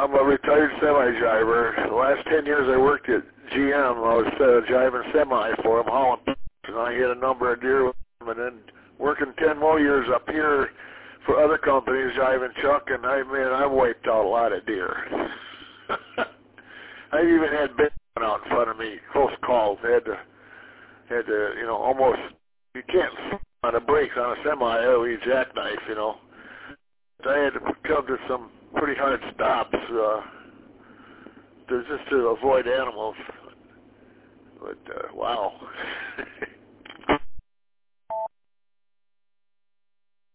I'm a retired semi driver. The last 10 years I worked at GM. I was driving semi for them, hauling, and I hit a number of deer with them, and then working 10 more years up here for other companies driving truck, and I wiped out a lot of deer. I even had Ben out in front of me, close calls. Had to, almost, you can't on the brakes on a semi, you jackknife, I had to come to some pretty hard stops, just to avoid animals. But, wow.